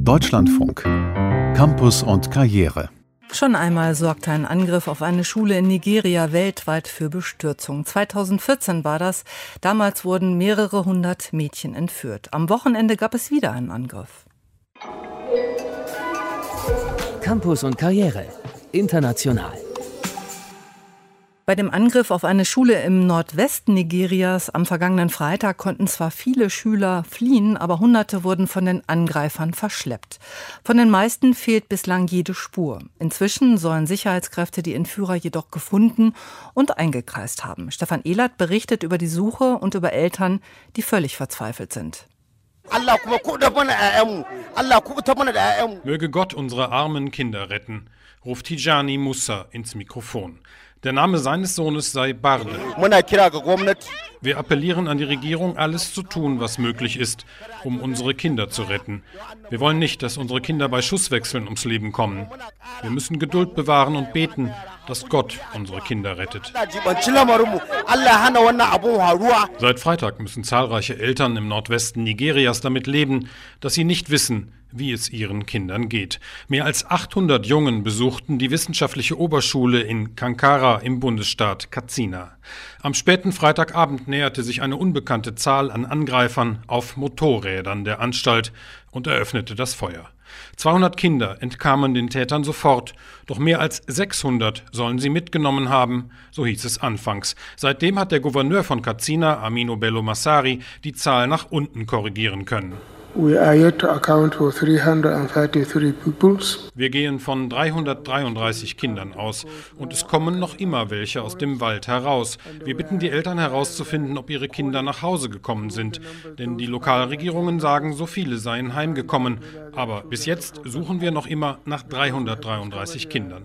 Deutschlandfunk. Campus und Karriere. Schon einmal sorgte ein Angriff auf eine Schule in Nigeria weltweit für Bestürzung. 2014 war das. Damals wurden mehrere hundert Mädchen entführt. Am Wochenende gab es wieder einen Angriff. Campus und Karriere. International. Bei dem Angriff auf eine Schule im Nordwesten Nigerias am vergangenen Freitag konnten zwar viele Schüler fliehen, aber Hunderte wurden von den Angreifern verschleppt. Von den meisten fehlt bislang jede Spur. Inzwischen sollen Sicherheitskräfte die Entführer jedoch gefunden und eingekreist haben. Stefan Ehlert berichtet über die Suche und über Eltern, die völlig verzweifelt sind. Möge Gott unsere armen Kinder retten, ruft Tijani Musa ins Mikrofon. Der Name seines Sohnes sei Barde. Wir appellieren an die Regierung, alles zu tun, was möglich ist, um unsere Kinder zu retten. Wir wollen nicht, dass unsere Kinder bei Schusswechseln ums Leben kommen. Wir müssen Geduld bewahren und beten, dass Gott unsere Kinder rettet. Seit Freitag müssen zahlreiche Eltern im Nordwesten Nigerias damit leben, dass sie nicht wissen, wie es ihren Kindern geht. Mehr als 800 Jungen besuchten die wissenschaftliche Oberschule in Kankara im Bundesstaat Katsina. Am späten Freitagabend näherte sich eine unbekannte Zahl an Angreifern auf Motorrädern der Anstalt und eröffnete das Feuer. 200 Kinder entkamen den Tätern sofort, doch mehr als 600 sollen sie mitgenommen haben, so hieß es anfangs. Seitdem hat der Gouverneur von Katsina, Aminu Bello Masari, die Zahl nach unten korrigieren können. Wir gehen von 333 Kindern aus und es kommen noch immer welche aus dem Wald heraus. Wir bitten die Eltern herauszufinden, ob ihre Kinder nach Hause gekommen sind. Denn die Lokalregierungen sagen, so viele seien heimgekommen. Aber bis jetzt suchen wir noch immer nach 333 Kindern.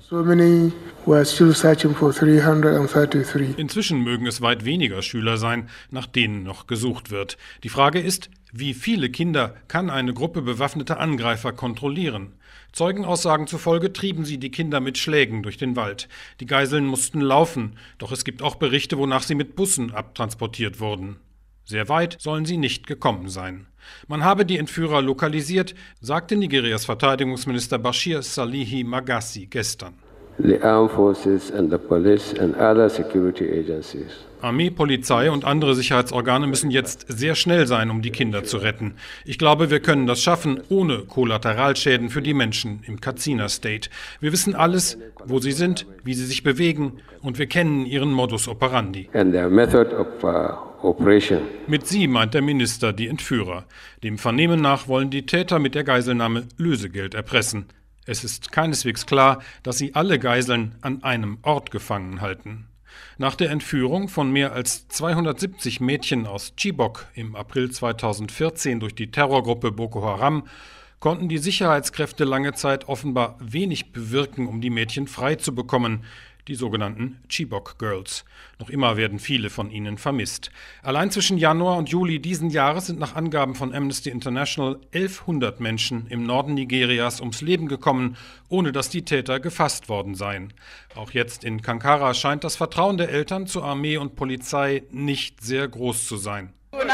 Inzwischen mögen es weit weniger Schüler sein, nach denen noch gesucht wird. Die Frage ist, wie viele Kinder kann eine Gruppe bewaffneter Angreifer kontrollieren? Zeugenaussagen zufolge trieben sie die Kinder mit Schlägen durch den Wald. Die Geiseln mussten laufen, doch es gibt auch Berichte, wonach sie mit Bussen abtransportiert wurden. Sehr weit sollen sie nicht gekommen sein. Man habe die Entführer lokalisiert, sagte Nigerias Verteidigungsminister Bashir Salihi Magassi gestern. The armed forces and the police and other security agencies. Armee, Polizei und andere Sicherheitsorgane müssen jetzt sehr schnell sein, um die Kinder zu retten. Ich glaube, wir können das schaffen, ohne Kollateralschäden für die Menschen im Katsina State. Wir wissen alles, wo sie sind, wie sie sich bewegen und wir kennen ihren Modus operandi. And their method of operation. Mit sie meint der Minister die Entführer. Dem Vernehmen nach wollen die Täter mit der Geiselnahme Lösegeld erpressen. Es ist keineswegs klar, dass sie alle Geiseln an einem Ort gefangen halten. Nach der Entführung von mehr als 270 Mädchen aus Chibok im April 2014 durch die Terrorgruppe Boko Haram konnten die Sicherheitskräfte lange Zeit offenbar wenig bewirken, um die Mädchen frei zu bekommen, die sogenannten Chibok Girls. Noch immer werden viele von ihnen vermisst. Allein zwischen Januar und Juli diesen Jahres sind nach Angaben von Amnesty International 1100 Menschen im Norden Nigerias ums Leben gekommen, ohne dass die Täter gefasst worden seien. Auch jetzt in Kankara scheint das Vertrauen der Eltern zur Armee und Polizei nicht sehr groß zu sein.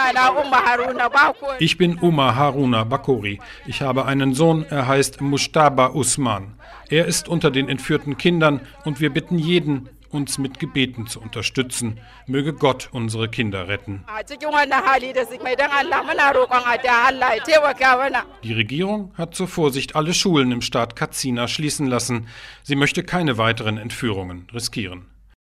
Ich bin Umar Haruna Bakori. Ich habe einen Sohn, er heißt Mushtaba Usman. Er ist unter den entführten Kindern und wir bitten jeden, uns mit Gebeten zu unterstützen. Möge Gott unsere Kinder retten. Die Regierung hat zur Vorsicht alle Schulen im Staat Katsina schließen lassen. Sie möchte keine weiteren Entführungen riskieren.